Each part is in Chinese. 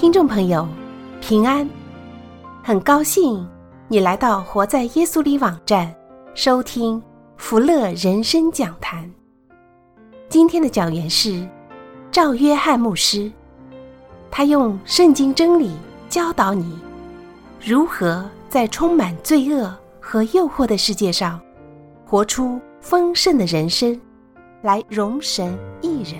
听众朋友，平安，很高兴你来到活在耶稣里网站收听福乐人生讲坛。今天的讲员是赵约翰牧师，他用圣经真理教导你如何在充满罪恶和诱惑的世界上活出丰盛的人生，来荣神益人。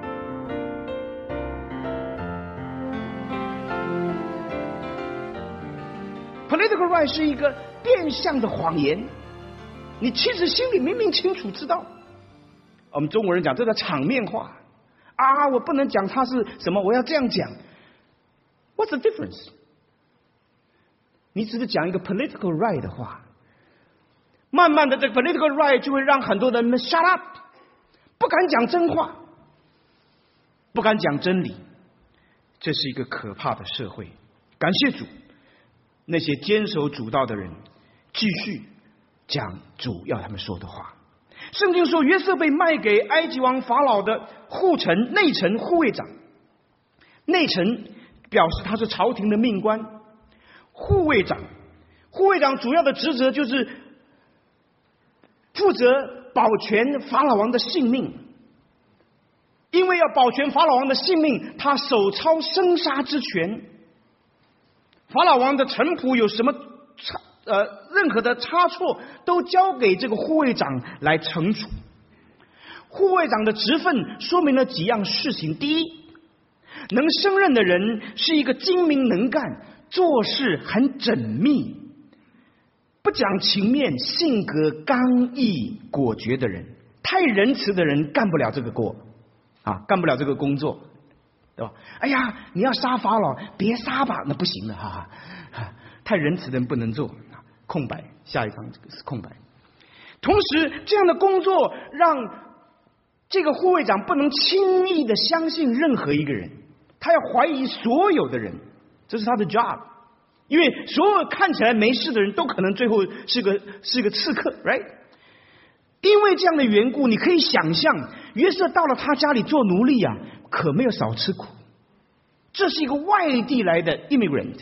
Political right 是一个变相的谎言，你其实心里明明清楚知道。我们中国人讲这个场面话啊，我不能讲它是什么，我要这样讲。What's the difference？ 你只是讲一个 political right 的话，慢慢的这个 political right 就会让很多人们 shut up， 不敢讲真话，不敢讲真理。这是一个可怕的社会。感谢主，那些坚守主道的人继续讲主要他们说的话。圣经说约瑟被卖给埃及王法老的内臣护卫长，内臣表示他是朝廷的命官，护卫长主要的职责就是负责保全法老王的性命，因为要保全法老王的性命，他手操生杀之权。法老王的臣仆有什么任何的差错都交给这个护卫长来惩处。护卫长的职分说明了几样事情。第一，能胜任的人是一个精明能干，做事很缜密，不讲情面，性格刚毅果决的人。太仁慈的人干不了这个干不了这个工作，对吧？哎呀，你要杀法老，别杀吧，那不行的太仁慈的人不能做。空白，下一章这个是空白。同时，这样的工作让这个护卫长不能轻易的相信任何一个人，他要怀疑所有的人，这是他的 job。因为所有看起来没事的人都可能最后是个刺客 ，right？ 因为这样的缘故，你可以想象约瑟到了他家里做奴隶啊，可没有少吃苦。这是一个外地来的 immigrant，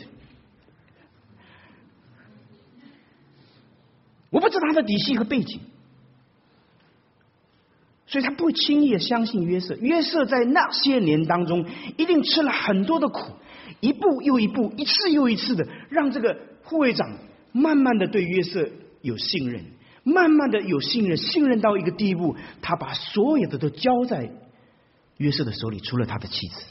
我不知道他的底细和背景，所以他不会轻易的相信约瑟。约瑟在那些年当中一定吃了很多的苦，一步又一步，一次又一次的让这个护卫长慢慢的对约瑟有信任，慢慢的有信任到一个地步，他把所有的都交在约瑟的手里，除了他的妻子。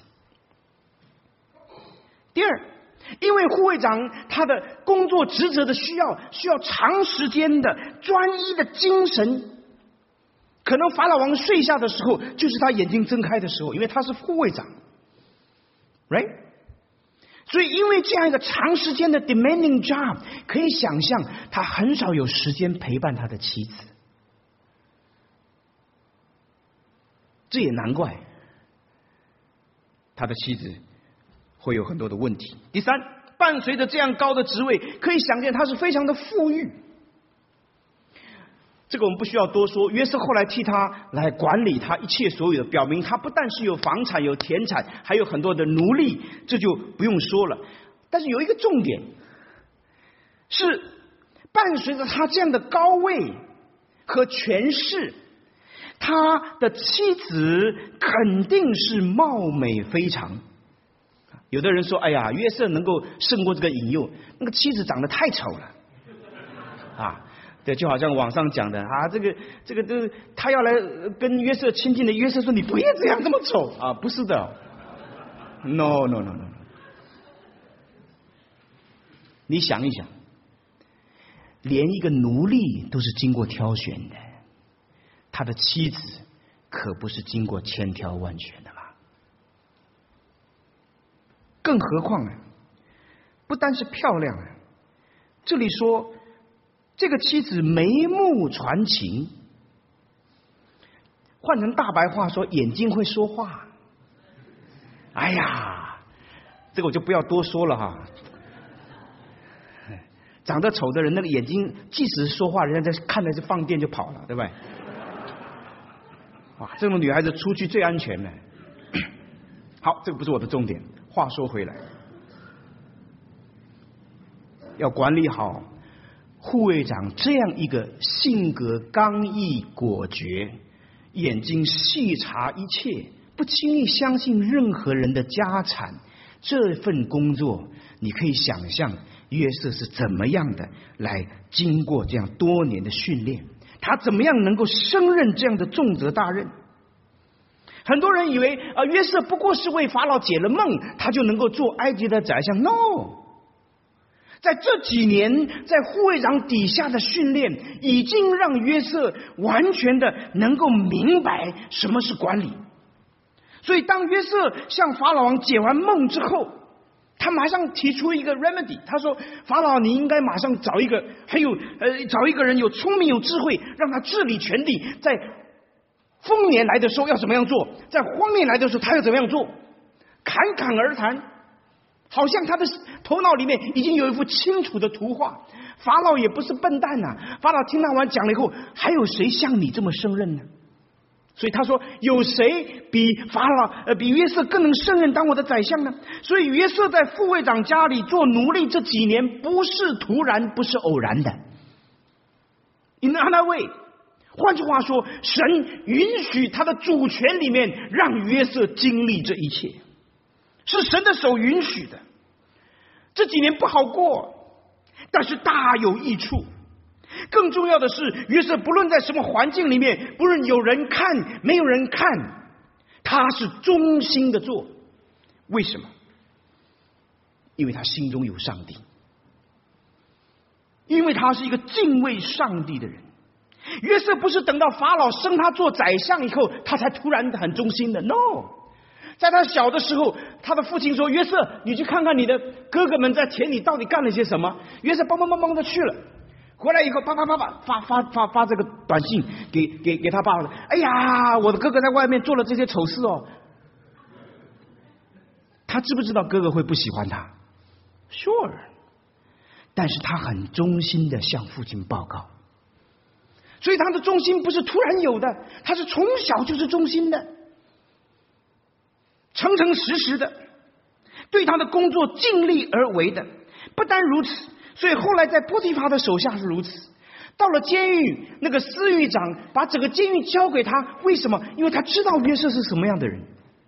第二，因为护卫长他的工作职责的需要长时间的专一的精神，可能法老王睡下的时候就是他眼睛睁开的时候，因为他是护卫长 right？ 所以因为这样一个长时间的 demanding job， 可以想象他很少有时间陪伴他的妻子。这也难怪他的妻子会有很多的问题。第三，伴随着这样高的职位，可以想见他是非常的富裕。这个我们不需要多说，约瑟后来替他来管理他一切所有的，表明他不但是有房产有田产，还有很多的奴隶，这就不用说了。但是有一个重点是，伴随着他这样的高位和权势，他的妻子肯定是貌美非常。有的人说，哎呀，约瑟能够胜过这个引诱，那个妻子长得太丑了对，就好像网上讲的这个他要来跟约瑟亲近的，约瑟说你不要这样这么丑不是的 no， 你想一想，连一个奴隶都是经过挑选的，他的妻子可不是经过千挑万选的啦。更何况不单是漂亮这里说这个妻子眉目传情，换成大白话说，眼睛会说话。哎呀，这个我就不要多说了长得丑的人，那个眼睛即使说话，人家在看的是放电就跑了，对不对？哇，这种女孩子出去最安全了。好，这个不是我的重点。话说回来， 要管理好护卫长这样一个性格刚毅果决、眼睛细察一切、不轻易相信任何人的家产，这份工作你可以想象约瑟是怎么样的来经过这样多年的训练，他怎么样能够胜任这样的重责大任。很多人以为约瑟不过是为法老解了梦，他就能够做埃及的宰相。 No， 在这几年在护卫长底下的训练，已经让约瑟完全的能够明白什么是管理。所以当约瑟向法老王解完梦之后，他马上提出一个 remedy， 他说法老你应该马上找一个找一个人有聪明有智慧，让他治理全地，在丰年来的时候要怎么样做，在荒年来的时候他要怎么样做，侃侃而谈，好像他的头脑里面已经有一幅清楚的图画。法老也不是笨蛋啊，法老听他完讲了以后，还有谁像你这么胜任呢？所以他说有谁比比约瑟更能胜任当我的宰相呢？所以约瑟在副卫长家里做奴隶这几年不是突然，不是偶然的。 In another way， 换句话说，神允许他的主权里面让约瑟经历这一切，是神的手允许的。这几年不好过，但是大有益处。更重要的是，约瑟不论在什么环境里面，不论有人看没有人看，他是忠心的做。为什么？因为他心中有上帝，因为他是一个敬畏上帝的人。约瑟不是等到法老升他做宰相以后，他才突然很忠心的。 No， 在他小的时候，他的父亲说：“约瑟，你去看看你的哥哥们在田里到底干了些什么。”约瑟帮的去了。回来以后，发这个短信给他爸爸。哎呀，我的哥哥在外面做了这些丑事哦。他知不知道哥哥会不喜欢他 ？Sure， 但是他很忠心的向父亲报告。所以他的忠心不是突然有的，他是从小就是忠心的，诚诚实实的，对他的工作尽力而为的。不单如此，所以后来在波提乏的手下是如此。到了监狱，那个司狱长把整个监狱交给他，为什么？因为他知道约瑟是什么样的人。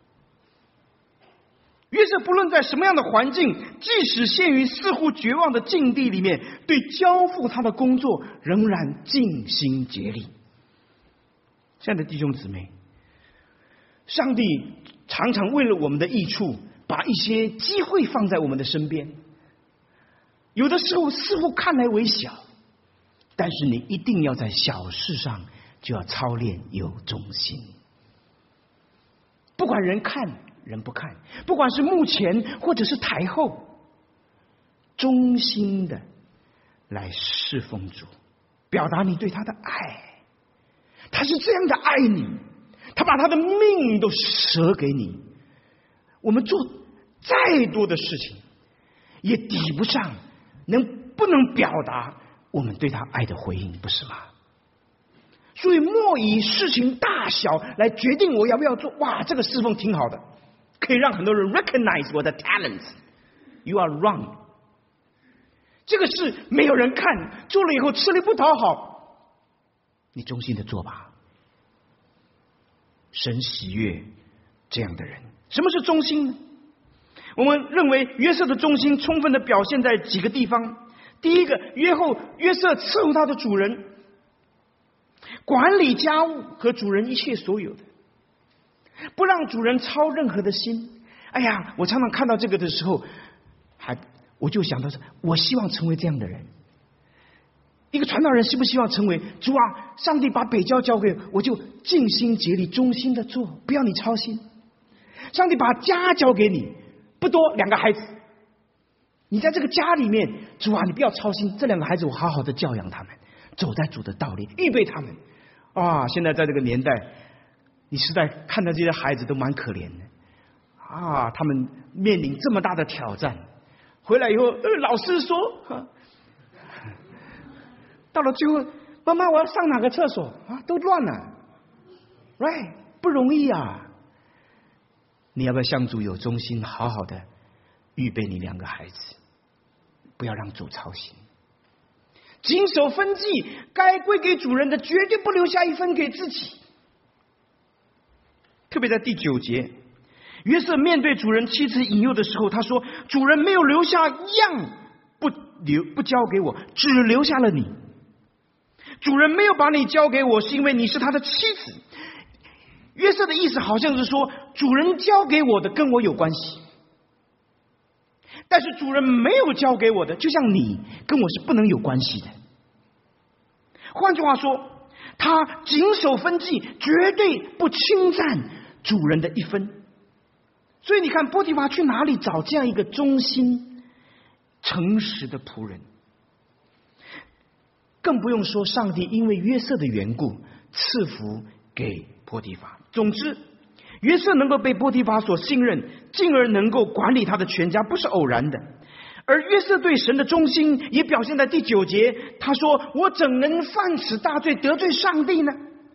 约瑟不论在什么样的环境，即使陷于似乎绝望的境地里面，对交付他的工作仍然尽心竭力。亲爱的弟兄姊妹，上帝常常为了我们的益处，把一些机会放在我们的身边，有的时候似乎看来微小，但是你一定要在小事上就要操练有忠心。不管人看人不看，不管是幕前或者是台后，忠心的来侍奉主，表达你对他的爱。他是这样的爱你，他把他的命都舍给你。我们做再多的事情也抵不上不能表达我们对他爱的回应，不是吗？所以莫以事情大小来决定我要不要做。哇，这个侍奉挺好的，可以让很多人 recognize 我的 talents。 You are wrong。 这个事没有人看，做了以后吃力不讨好，你忠心的做吧。神喜悦这样的人。什么是忠心呢？我们认为约瑟的忠心充分的表现在几个地方。第一个，约瑟伺候他的主人，管理家务和主人一切所有的，不让主人操任何的心。哎呀，我常常看到这个的时候，我就想到我希望成为这样的人。一个传道人希不希望成为主啊，上帝把北郊交给我就尽心竭力忠心的做，不要你操心。上帝把家交给你，不多2个孩子，你在这个家里面，主啊，你不要操心，这2个孩子我好好的教养他们，走在主的道里，预备他们。啊，现在在这个年代，你实在看到这些孩子都蛮可怜的啊，他们面临这么大的挑战，回来以后，老师说，到了最后，妈妈我要上哪个厕所啊，都乱了 ，right， 不容易啊。你要不要向主有忠心，好好的预备你2个孩子？ 不要让主操心。谨守分际，该归给主人的，绝对不留下一分给自己。特别在第9节，约瑟面对主人妻子引诱的时候，他说：主人没有留下样不交给我，只留下了你。主人没有把你交给我，是因为你是他的妻子。约瑟的意思好像是说，主人交给我的跟我有关系，但是主人没有交给我的，就像你跟我是不能有关系的。换句话说，他谨守分际，绝对不侵占主人的一分。所以你看，波提乏去哪里找这样一个忠心诚实的仆人？更不用说上帝因为约瑟的缘故赐福给波提乏。总之，约瑟能够被波提乏所信任，进而能够管理他的全家，不是偶然的。而约瑟对神的忠心也表现在第9节，他说：我怎能犯此大罪，得罪上帝呢？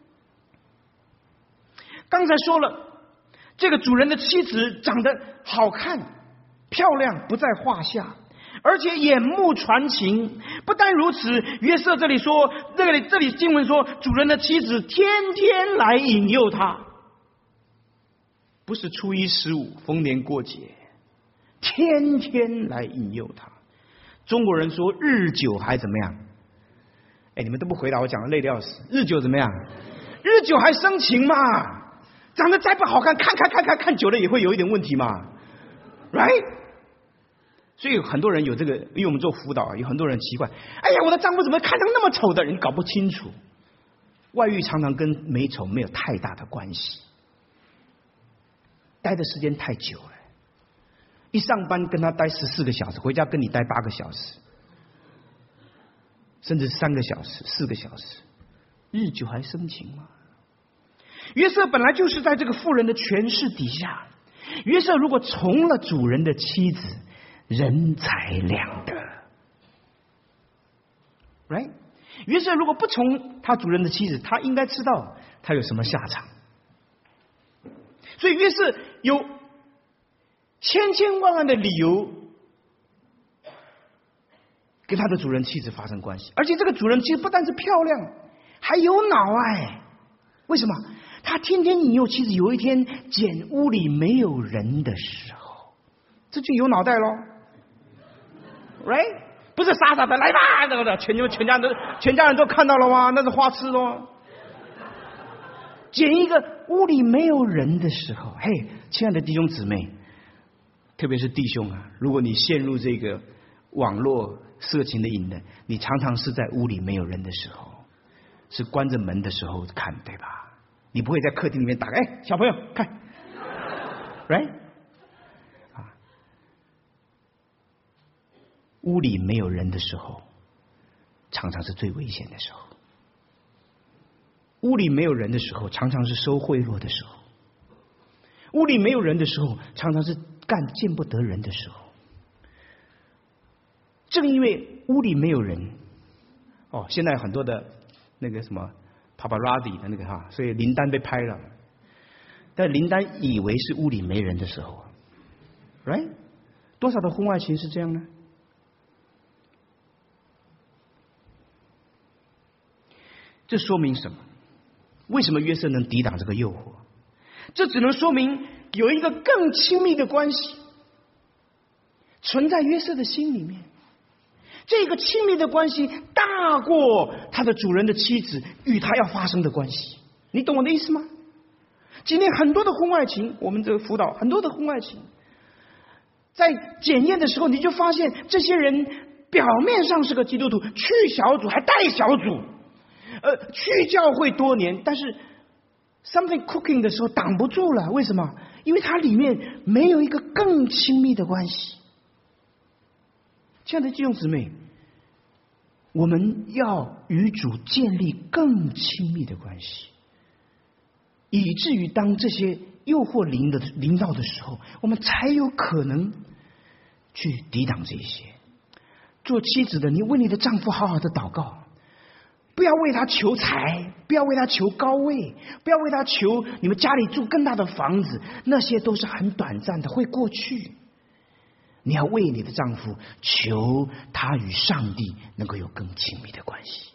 刚才说了，这个主人的妻子长得好看漂亮不在话下，而且眼目传情。不但如此，约瑟这里说，这里经文说，主人的妻子天天来引诱他，不是初一十五逢年过节，天天来引诱他。中国人说日久还怎么样？你们都不回答我，讲的累得要死。日久怎么样？日久还生情嘛。长得再不好看，看久了也会有一点问题嘛 ，right？ 所以很多人有这个，因为我们做辅导，有很多人奇怪，哎呀，我的丈夫怎么看成那么丑的？你搞不清楚，外遇常常跟美丑没有太大的关系，待的时间太久了。一上班跟他待14个小时，回家跟你待8个小时，甚至3个小时、4个小时，日久还生情吗？约瑟本来就是在这个妇人的权势底下，约瑟如果从了主人的妻子，人财两得 ，right？ 约瑟如果不从他主人的妻子，他应该知道他有什么下场。所以约瑟有千万的理由跟他的主人妻子发生关系，而且这个主人妻子不但是漂亮，还有脑为什么？他天天引诱妻子，有一天捡屋里没有人的时候，这就有脑袋咯 ，right？ 不是傻傻的来吧，那个全家人都看到了吗？那是花痴咯。捡一个屋里没有人的时候，嘿，亲爱的弟兄姊妹，特别是弟兄啊，如果你陷入这个网络色情的瘾的，你常常是在屋里没有人的时候，是关着门的时候看，对吧？你不会在客厅里面打开，小朋友看 ，right？ 屋里没有人的时候，常常是最危险的时候。屋里没有人的时候，常常是收贿赂的时候。屋里没有人的时候，常常是干见不得人的时候。正因为屋里没有人，现在很多的那个什么paparazzi 的那个所以林丹被拍了，但林丹以为是屋里没人的时候 ，right？ 多少的婚外情是这样呢？这说明什么？为什么约瑟能抵挡这个诱惑？这只能说明有一个更亲密的关系存在约瑟的心里面。这个亲密的关系大过他的主人的妻子与他要发生的关系，你懂我的意思吗？今天很多的婚外情，我们这个辅导很多的婚外情，在检验的时候，你就发现这些人表面上是个基督徒，去小组还带小组，去教会多年，但是 something cooking 的时候挡不住了。为什么？因为它里面没有一个更亲密的关系。亲爱的弟兄姊妹，我们要与主建立更亲密的关系，以至于当这些诱惑临到的时候，我们才有可能去抵挡这些。做妻子的，你为你的丈夫好好的祷告，不要为他求财，不要为他求高位，不要为他求你们家里住更大的房子，那些都是很短暂的，会过去。 你要为你的丈夫求他与上帝能够有更亲密的关系。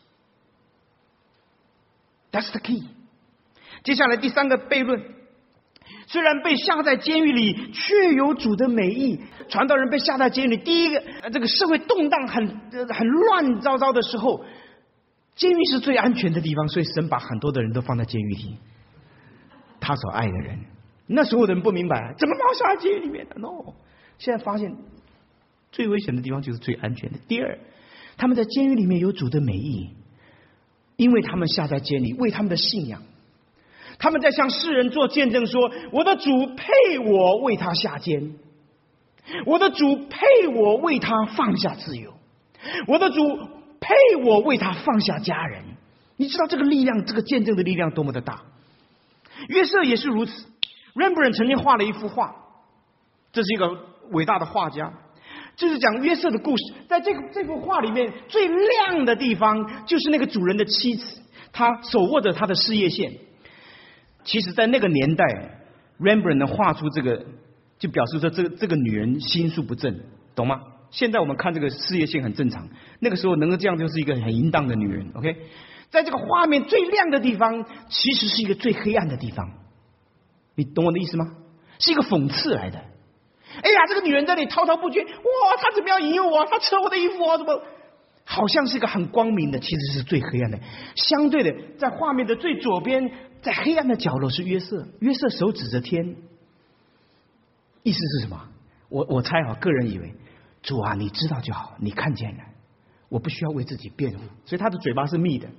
That's the key。 接下来第3个悖论，虽然被下在监狱里，却有主的美意。传道人被下在监狱里，第一个这个社会动荡很乱糟糟的时候，监狱是最安全的地方，所以神把很多的人都放在监狱里，他所爱的人。那时候的人不明白，怎么把我下在监狱里面的 ？No， 现在发现最危险的地方就是最安全的。第二，他们在监狱里面有主的美意，因为他们下在监里，为他们的信仰，他们在向世人做见证说，我的主配我为他下监，我的主配我为他放下自由，我的主配我为他放下家人。你知道这个力量，这个见证的力量多么的大。约瑟也是如此。 Rembrandt 曾经画了一幅画，这是一个伟大的画家，就是讲约瑟的故事。在这幅画里面，最亮的地方就是那个主人的妻子，她手握着她的事业线。其实在那个年代 Rembrandt 能画出这个，就表示说这个女人心术不正，懂吗？现在我们看这个事业线很正常，那个时候能够这样就是一个很淫荡的女人。 OK， 在这个画面最亮的地方，其实是一个最黑暗的地方。你懂我的意思吗？是一个讽刺来的。哎呀，这个女人在那里滔滔不绝，哇，她怎么样引诱我？她扯我的衣服啊，怎么？好像是一个很光明的，其实是最黑暗的。相对的，在画面的最左边，在黑暗的角落是约瑟，约瑟手指着天，意思是什么？我猜啊，个人以为，主啊，你知道就好，你看见了，我不需要为自己辩护，所以他的嘴巴是密的。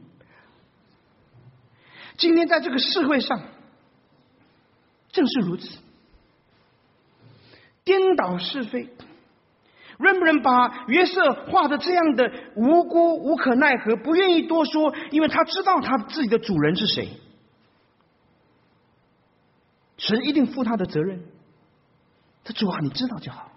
今天在这个社会上。 正是如此，颠倒是非。Rembrandt 把约瑟画的这样的无辜、无可奈何，不愿意多说，因为他知道他自己的主人是谁。神一定负他的责任。他主啊，你知道就好。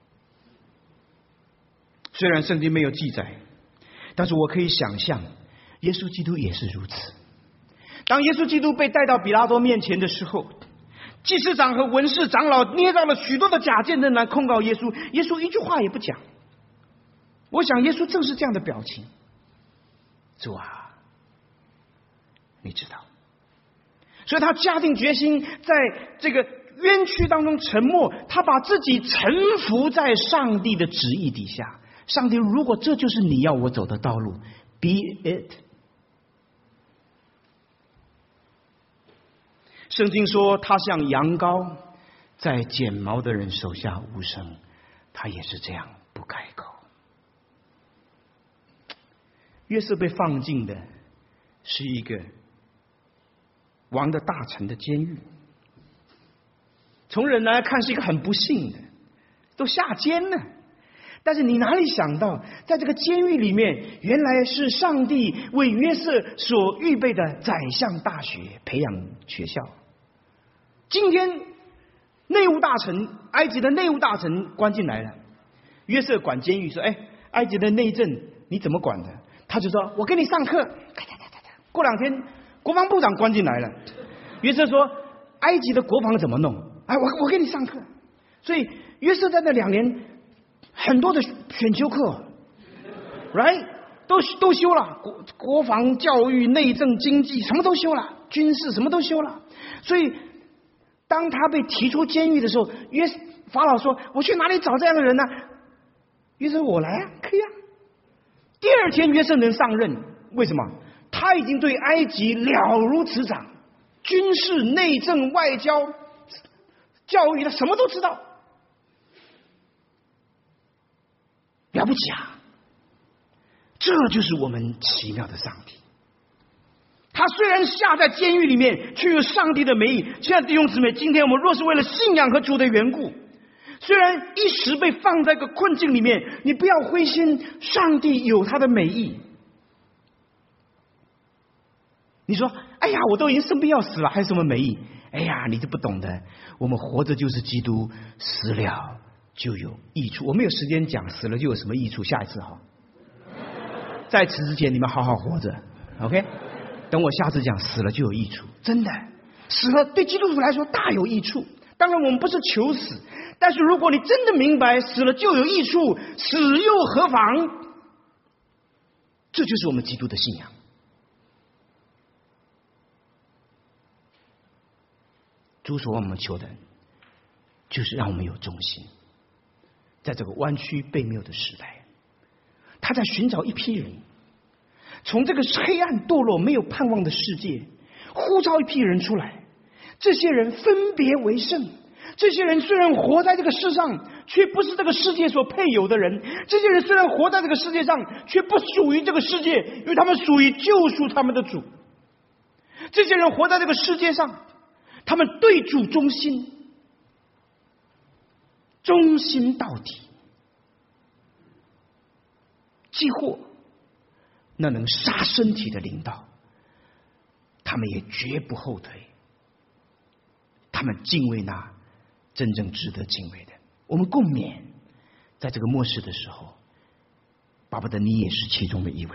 虽然圣经没有记载，但是我可以想象，耶稣基督也是如此。当耶稣基督被带到比拉多面前的时候， 祭司长和文士长老捏造了许多的假见证来控告耶稣，耶稣一句话也不讲。我想耶稣正是这样的表情。主啊，你知道，所以他下定决心在这个冤屈当中沉默，他把自己臣服在上帝的旨意底下。上帝，如果这就是你要我走的道路 ，be it。 圣经说他像羊羔，在剪毛的人手下无声，他也是这样不开口。约瑟被放进的是一个王的大臣的监狱，从人来看是一个很不幸的，都下监了。但是你哪里想到，在这个监狱里面，原来是上帝为约瑟所预备的宰相大学培养学校。 今天，内务大臣，埃及的内务大臣关进来了。约瑟管监狱，说：“哎，埃及的内政你怎么管的？”他就说：“我给你上课。”过2天，国防部长关进来了。约瑟说：“埃及的国防怎么弄？”哎，我给你上课。所以约瑟在那2年，很多的选修课 ，right 都修了，国防、教育、内政、经济什么都修了，军事什么都修了，所以。 当他被提出监狱的时候，法老说：“我去哪里找这样的人呢？”约瑟说：“我来啊，可以啊。”第2天，约瑟能上任，为什么？他已经对埃及了如指掌，军事、内政、外交、教育，他什么都知道，了不起啊！这就是我们奇妙的上帝。 他虽然下在监狱里面，却有上帝的美意。亲爱的弟兄姊妹，今天我们若是为了信仰和主的缘故，虽然一时被放在一个困境里面，你不要灰心，上帝有他的美意。你说：“哎呀，我都已经生病要死了，还有什么美意？”哎呀，你就不懂的。我们活着就是基督，死了就有益处。我没有时间讲死了就有什么益处，下一次哈。在此之前，你们好好活着 ，OK。 等我下次讲死了就有益处，真的，死了对基督徒来说大有益处。 当然我们不是求死，但是如果你真的明白死了就有益处，死又何妨？这就是我们基督的信仰。主所望我们求的，就是让我们有忠心。在这个弯曲悖谬的时代，他在寻找一批人，从这个黑暗堕落没有盼望的世界呼召一批人出来。这些人分别为圣，这些人虽然活在这个世上，却不是这个世界所配有的人。这些人虽然活在这个世界上，却不属于这个世界，因为他们属于救赎他们的主。这些人活在这个世界上，他们对主忠心，忠心到底，几乎那能杀身体的领导，他们也绝不后退。他们敬畏那真正值得敬畏的。我们共勉，在这个末世的时候，巴不得你也是其中的一位。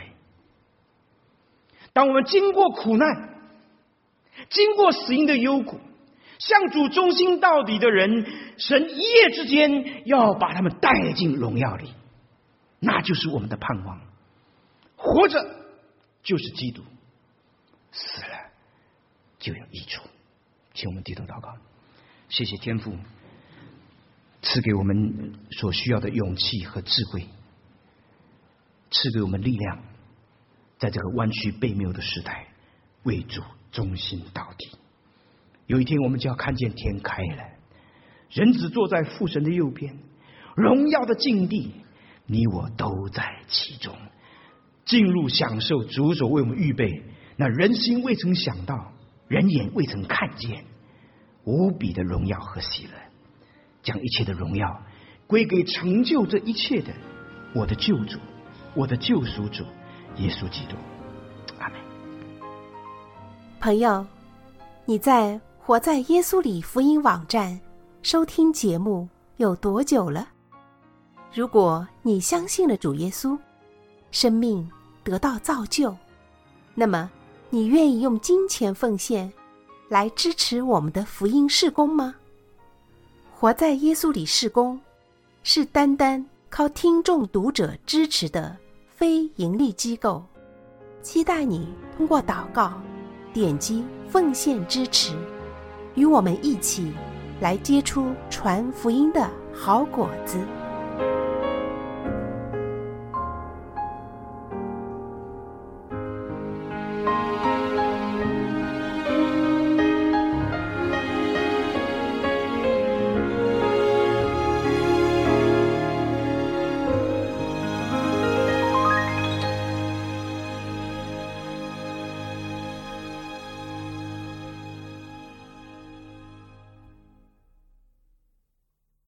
当我们经过苦难，经过死荫的幽谷，向主忠心到底的人，神一夜之间要把他们带进荣耀里，那就是我们的盼望。活着就是基督，死了就有益处。请我们低头祷告。谢谢天父赐给我们所需要的勇气和智慧，赐给我们力量，在这个弯曲悖谬的时代为主忠心到底。有一天我们就要看见天开了，人子坐在父神的右边，荣耀的境地，你我都在其中，进入享受主所为我们预备那人心未曾想到，人眼未曾看见无比的荣耀和喜乐，将一切的荣耀归给成就这一切的我的救主，我的救赎主耶稣基督。阿们。 朋友，你在活在耶稣里福音网站收听节目有多久了？如果你相信了主耶稣，生命得到造就，那么你愿意用金钱奉献来支持我们的福音事工吗？活在耶稣里事工是单单靠听众读者支持的非盈利机构，期待你通过祷告点击奉献支持，与我们一起来结出传福音的好果子。